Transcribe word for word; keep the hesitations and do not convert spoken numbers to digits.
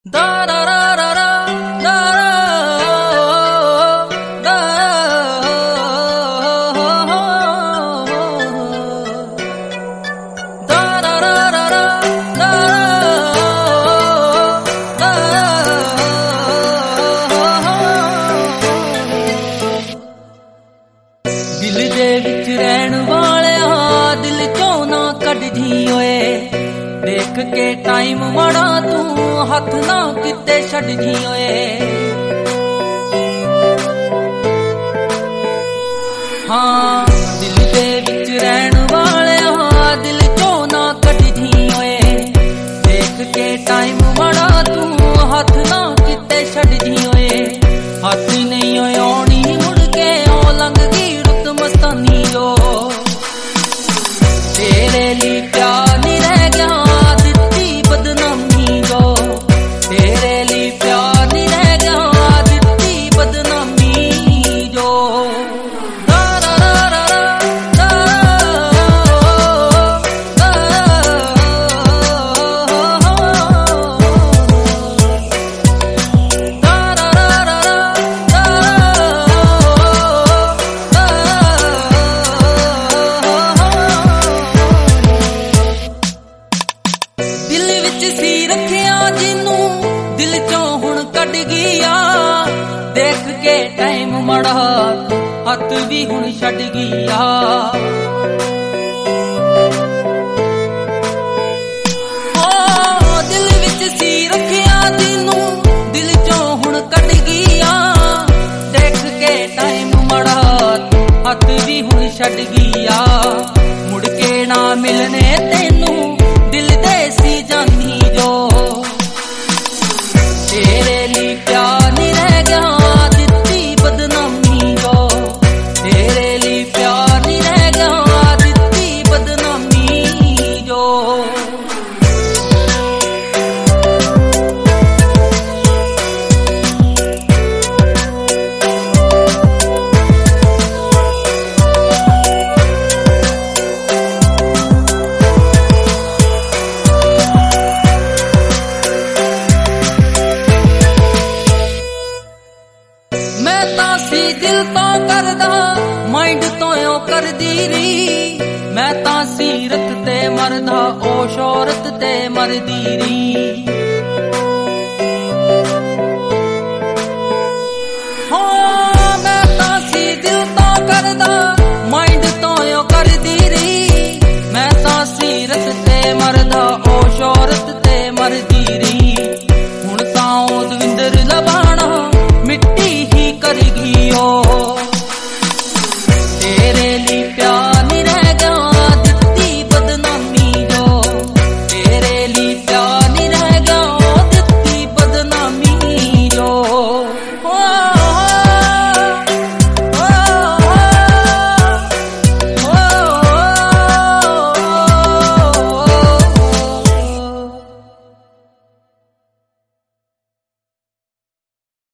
da da da da da da da da da da दिल दे विच रहन वालिया दिल चों ना कढ जी ओए देख के टाइम माड़ा तू हथ ना किते छड़ जी ओए हाँ दिल दे विच रहन वालिया दिल चों ना कढ जी ओए देख के टाइम माड़ा तू हथ ना किते छड़ जी ओए हथ नहीं ओए आउणी मुड़ के ओ लंघ गई रुत मस्तानी जो तेरे लिए प्यार नहीं रह गया देख के टाइम मड़ा हथ भी हुण छड़ गया दिल विच सी रखिया जिनू दिल चों हुण कट गया देख के टाइम मड़ा हथ भी हुण छड़ गया मुड़ के ना मिलने तेनू दिल दे सी जानी जो तेरे लिए प्यार नहीं रह गया दित्ती बदनामी जो तेरे लिए प्यार नहीं रह गया दित्ती बदनामी जो दिल तो करदा माइंड तो यो कर दी री मैं ता सीरत ते मरदा ओ शोहरत ते मर दी री हाँ मैं ता सी दिल तो करदा माइंड तो यो कर दी री मैं ता सीरत ते मरदा ओ शोहरत ते मर दी री